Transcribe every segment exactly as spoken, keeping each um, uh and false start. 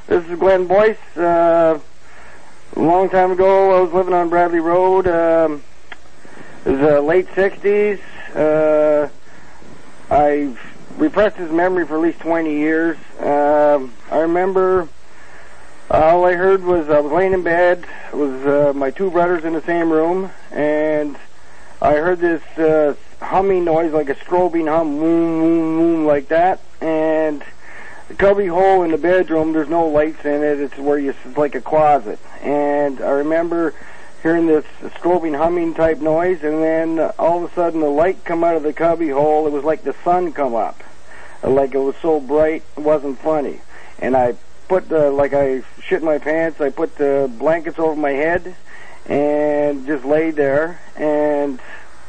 This is Glenn Boyce. Uh, a long time ago, I was living on Bradley Road. Um, it was uh, late sixties. Uh, I've repressed his memory for at least twenty years. Uh, I remember all I heard was I was laying in bed. It was uh, my two brothers in the same room, and I heard this uh, humming noise, like a strobing hum, boom, boom, boom, like that, and the cubby hole in the bedroom, there's no lights in it. It's where you, it's like a closet. And I remember hearing this strobing humming type noise, and then uh, all of a sudden the light come out of the cubby hole. It was like the sun come up. Like it was so bright, it wasn't funny. And I put the, like I shit my pants, I put the blankets over my head and just laid there. And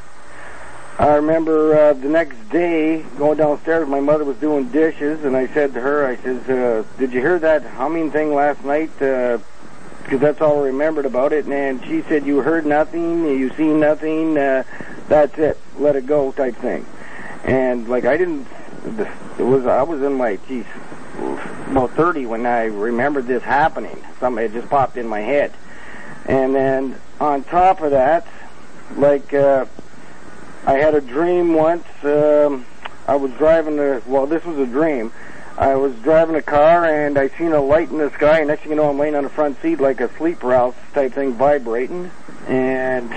I remember uh, the next day going downstairs, my mother was doing dishes, and I said to her, I says, uh, did you hear that humming thing last night? Because uh, that's all I remembered about it. And she said, you heard nothing, you seen nothing, uh, that's it, let it go type thing. And like I didn't, it was, I was in my, geez, about thirty when I remembered this happening. Something had just popped in my head. And then on top of that, like, uh, I had a dream once. Um, I was driving a, well, this was a dream. I was driving a car, and I seen a light in the sky, and next thing you know, I'm laying on the front seat like a sleep paralysis type thing vibrating. And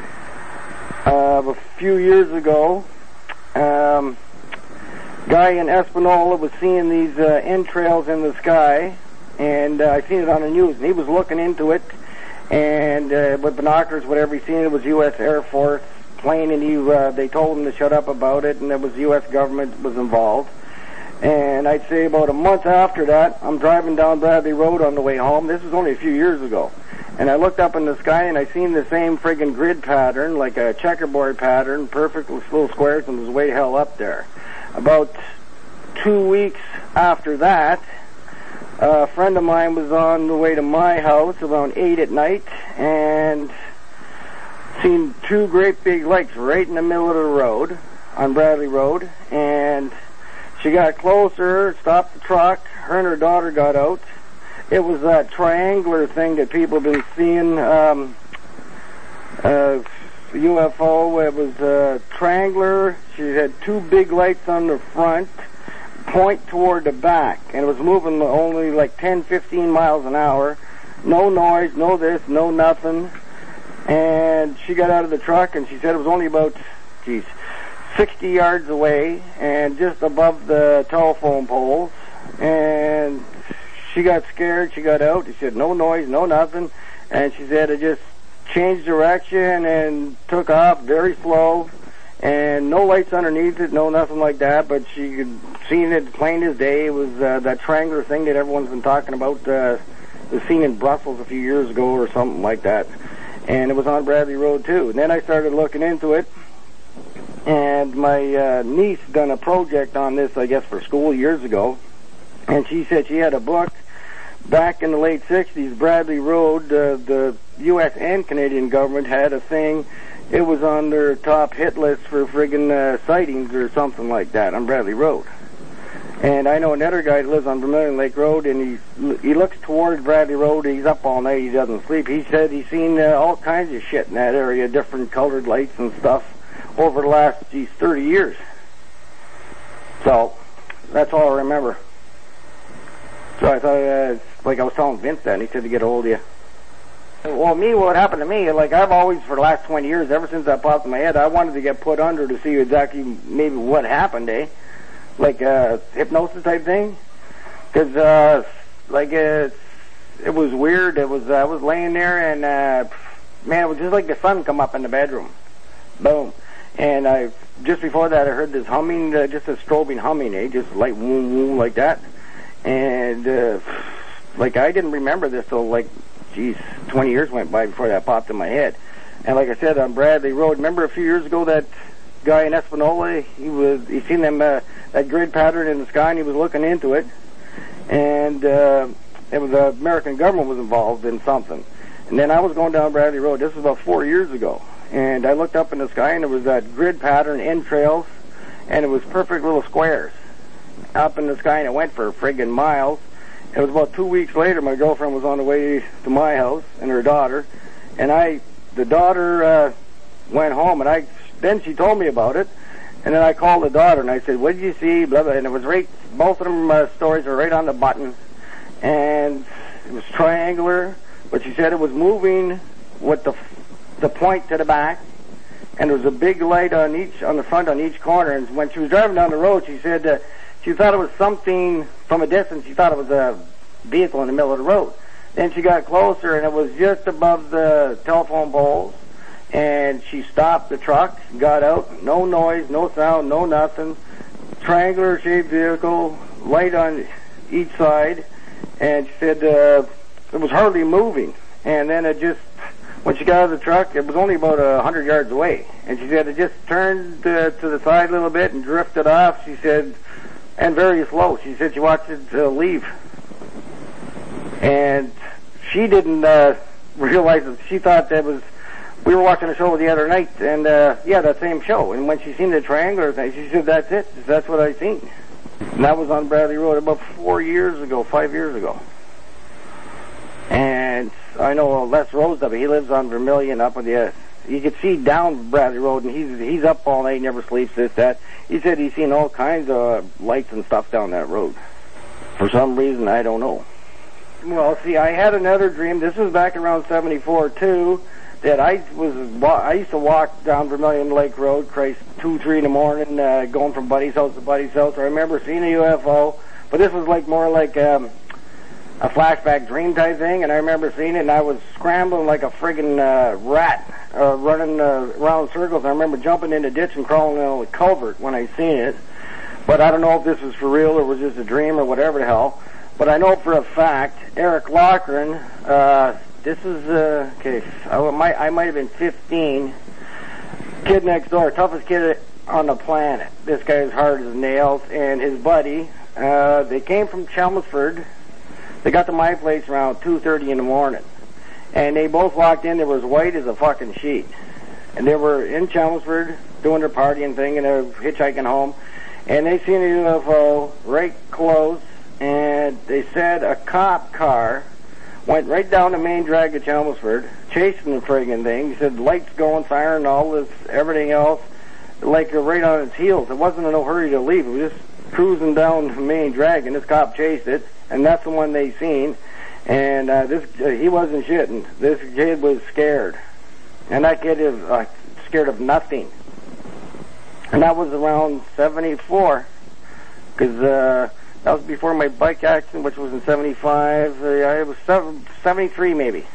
uh, a few years ago, um, guy in Espanola was seeing these uh, entrails in the sky, and uh, I seen it on the news, and he was looking into it, and uh, with binoculars, whatever he seen, it was U S Air Force plane, and he, uh, they told him to shut up about it, and it was the U S government was involved. And I'd say about a month after that, I'm driving down Bradley Road on the way home. This was only a few years ago. And I looked up in the sky, and I seen the same friggin' grid pattern, like a checkerboard pattern, perfect with little squares, and it was way hell up there. About two weeks after that, a friend of mine was on the way to my house around eight at night, and seen two great big lights right in the middle of the road, on Bradley Road, and she got closer, stopped the truck, her and her daughter got out. It was that triangular thing that people have been seeing, um, uh, U F O. It was uh, triangular. She had two big lights on the front, point toward the back, and it was moving only like ten, fifteen miles an hour. No noise, no this, no nothing. And she got out of the truck, and she said it was only about, geez, sixty yards away and just above the telephone poles. And she got scared. She got out. She said no noise, no nothing. And she said it just changed direction and took off very slow, and no lights underneath it, no nothing like that. But she could seen it plain as day. It was uh, that triangular thing that everyone's been talking about. Uh, was seen in Brussels a few years ago or something like that. And it was on Bradley Road, too. And then I started looking into it, and my uh, niece done a project on this, I guess, for school years ago, and she said she had a book back in the late sixties, Bradley Road, uh, the U S and Canadian government had a thing. It was on their top hit list for friggin' uh, sightings or something like that on Bradley Road. And I know another guy that lives on Vermilion Lake Road, and he he looks towards Bradley Road. He's up all night. He doesn't sleep. He said he's seen uh, all kinds of shit in that area, different colored lights and stuff, over the last, geez, thirty years. So that's all I remember. So I thought, uh, like I was telling Vince that, and he said to get a hold of you. Well, me, what happened to me, like I've always, for the last twenty years, ever since that popped in my head, I wanted to get put under to see exactly maybe what happened, eh? Like a hypnosis type thing, because uh, like uh, it was weird. It was uh, I was laying there, and uh, man, it was just like the sun come up in the bedroom, boom. And I just before that, I heard this humming, uh, just a strobing humming, eh, just like woom woom like that, and uh, like I didn't remember this till like, geez, twenty years went by before that popped in my head. And like I said, on Bradley Road, remember a few years ago that guy in Espanola, he was he seen them. Uh, that grid pattern in the sky, and he was looking into it, and uh, it was the American government was involved in something. And then I was going down Bradley Road. This was about four years ago, and I looked up in the sky, and there was that grid pattern, entrails, and it was perfect little squares up in the sky, and it went for friggin' miles. It was about two weeks later, my girlfriend was on the way to my house and her daughter, and I, the daughter uh, went home, and I, then she told me about it, and then I called the daughter, and I said, what did you see, blah, blah, and it was right, both of them uh, stories were right on the button, and it was triangular, but she said it was moving with the, the point to the back, and there was a big light on each, on the front on each corner, and when she was driving down the road, she said, uh, she thought it was something from a distance. She thought it was a vehicle in the middle of the road. Then she got closer, and it was just above the telephone poles. And she stopped the truck, got out, no noise, no sound, no nothing. Triangular-shaped vehicle, light on each side. And she said uh, it was hardly moving. And then it just, when she got out of the truck, it was only about a hundred yards away. And she said it just turned uh, to the side a little bit and drifted off. She said... and very slow. She said she watched it uh, leave. And she didn't uh, realize it. She thought that was, we were watching a show the other night, and uh, yeah, that same show. And when she seen the triangular thing, she said, that's it. That's what I seen. And that was on Bradley Road about four years ago, five years ago. And I know Les Rose of it. He lives on Vermilion up with the, you could see down Bradley Road, and he's he's up all night, never sleeps, this, that. He said he's seen all kinds of lights and stuff down that road. For some reason, I don't know. Well, see, I had another dream. This was back around seventy-four, too, that I was, I used to walk down Vermilion Lake Road, Christ, two, three in the morning, uh, going from buddy's house to buddy's house. I remember seeing a U F O, but this was like more like um, a flashback dream type thing, and I remember seeing it, and I was scrambling like a friggin' uh, rat, uh, running uh, around circles. I remember jumping in the ditch and crawling in the culvert when I seen it, but I don't know if this was for real or was just a dream or whatever the hell. But I know for a fact, Eric Loughran, uh, this is, uh, okay, I might, I might have been fifteen, kid next door, toughest kid on the planet. This guy is hard as nails, and his buddy, uh, they came from Chelmsford. They got to my place around two thirty in the morning. And they both walked in, they were as white as a fucking sheet. And they were in Chelmsford doing their partying thing, and they were hitchhiking home. And they seen a U F O right close, and they said a cop car went right down the main drag of Chelmsford, chasing the friggin' thing. He said lights going, siren, all this, everything else, like right on its heels. It wasn't in no hurry to leave. It was just cruising down the main drag, and this cop chased it, and that's the one they seen. And uh, this uh, he wasn't shitting. This kid was scared, and that kid is uh, scared of nothing. And that was around seventy-four, because uh, that was before my bike accident, which was in seventy-five. Uh, it was seventy-three maybe.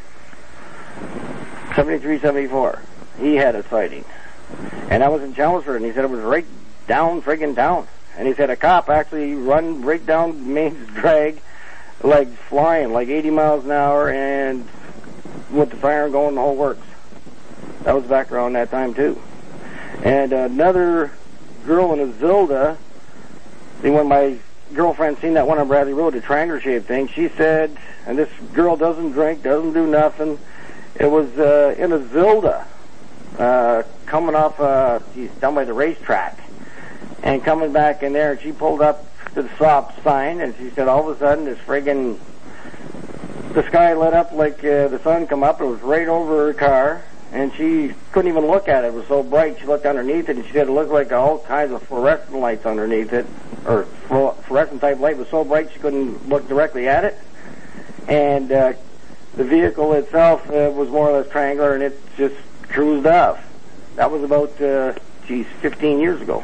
seventy-three, seventy-four. He had a sighting. And I was in Chelmsford, and he said it was right down friggin' town. And he said a cop actually run right down Maine's drag, like flying, like eighty miles an hour, and with the siren going, the whole works. That was back around that time, too. And another girl in a Zilda, when my girlfriend seen that one on Bradley Road, the triangular-shaped thing, she said, and this girl doesn't drink, doesn't do nothing, it was uh, in a Zilda, uh, coming off, uh, she's down by the racetrack, and coming back in there, and she pulled up to the stop sign, and she said all of a sudden this friggin', the sky lit up like uh, the sun come up. It was right over her car, and she couldn't even look at it. It was so bright. She looked underneath it, and she said it looked like all kinds of fluorescent lights underneath it, or fluorescent type light. It was so bright she couldn't look directly at it. And uh, the vehicle itself uh, was more or less triangular, and it just cruised off. That was about, uh, geez, fifteen years ago.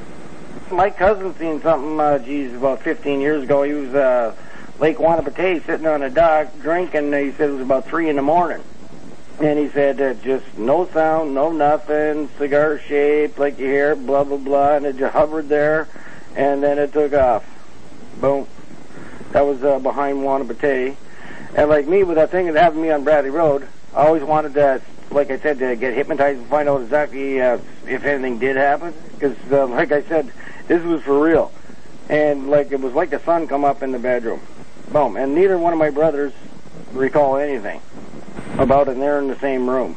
My cousin seen something, uh, geez, about fifteen years ago. He was uh, Lake Wanapatay sitting on a dock drinking. He said it was about three in the morning. And he said uh, just no sound, no nothing, cigar shaped like you hear, blah, blah, blah. And it just hovered there, and then it took off. Boom. That was uh, behind Wanapatay. And like me, with that thing that happened to me on Bradley Road, I always wanted to, like I said, to get hypnotized and find out exactly uh, if anything did happen. Because, uh, like I said, this was for real. And like it was like the sun come up in the bedroom. Boom. And neither one of my brothers recall anything about it, and they're in the same room.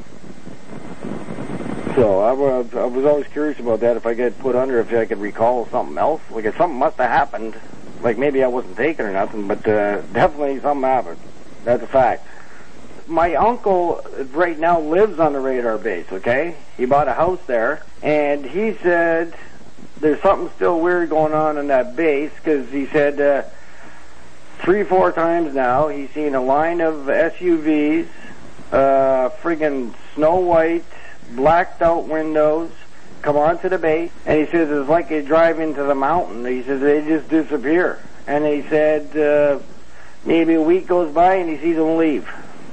So I was, I was always curious about that, if I get put under, if I could recall something else. Like if something must have happened like maybe I wasn't taken or nothing, but uh, definitely something happened. That's a fact. My uncle right now lives on the radar base, okay? He bought a house there, and he said there's something still weird going on in that base, because he said uh, three, four times now he's seen a line of S U Vs, uh, friggin' Snow White, blacked out windows, come onto the base, and he says it's like they drive into the mountain. He says they just disappear. And he said uh, maybe a week goes by and he sees them leave.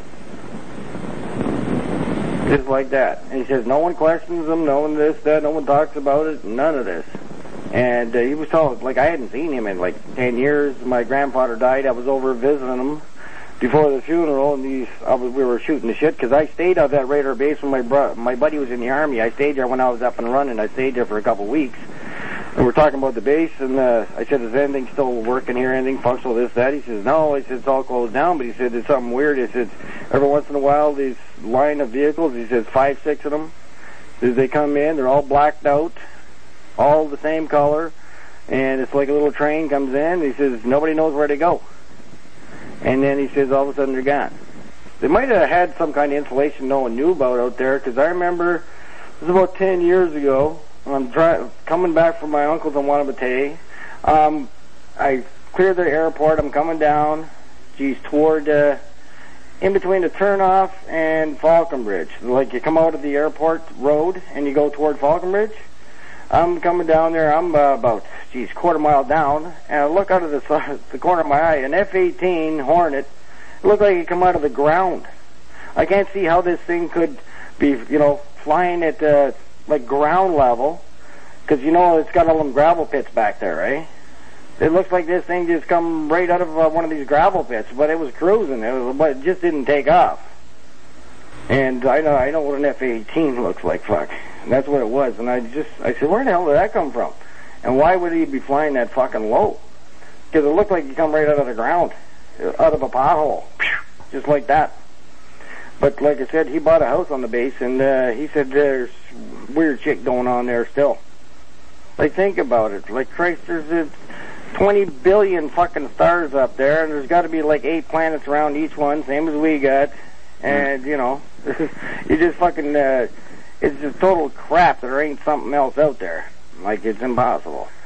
Just like that. And he says no one questions them, no one this, that, no one talks about it, none of this. And uh, he was told, like, I hadn't seen him in like ten years. My grandfather died. I was over visiting him before the funeral, and these, I was, we were shooting the shit, because I stayed at that radar base when my bro- my buddy was in the Army. I stayed there when I was up and running. I stayed there for a couple of weeks. And we're talking about the base, and uh, I said, is anything still working here, anything functional, this, that? He says, no. He said, it's all closed down, but he said, there's something weird. He said, every once in a while, these line of vehicles, he says, five, six of them, as they come in, they're all blacked out, all the same color, and it's like a little train comes in. He says, nobody knows where to go. And then he says, all of a sudden, they're gone. They might have had some kind of insulation no one knew about out there, because I remember it was about ten years ago. I'm dri- coming back from my uncle's in Wanabate. Um, I cleared the airport. I'm coming down, geez, toward, uh, in between the turnoff and Falconbridge. Like you come out of the airport road and you go toward Falconbridge. I'm coming down there. I'm uh, about, geez, quarter mile down, and I look out of the, the corner of my eye. An F eighteen Hornet. It looked like it come out of the ground. I can't see how this thing could be, you know, flying at uh, like ground level, because you know it's got all them gravel pits back there, right? It looks like this thing just come right out of uh, one of these gravel pits, but it was cruising. It was, but it just didn't take off. And I know, I know what an F eighteen looks like. Fuck, and that's what it was. And I just, I said, where the hell did that come from? And why would he be flying that fucking low? Because it looked like he come right out of the ground, out of a pothole, just like that. But like I said, he bought a house on the base, and uh, he said there's weird shit going on there still. Like, think about it. Like, Christ, there's uh, twenty billion fucking stars up there, and there's got to be like eight planets around each one, same as we got. And, you know, you just fucking, uh, it's just total crap. There ain't something else out there. Like, it's impossible.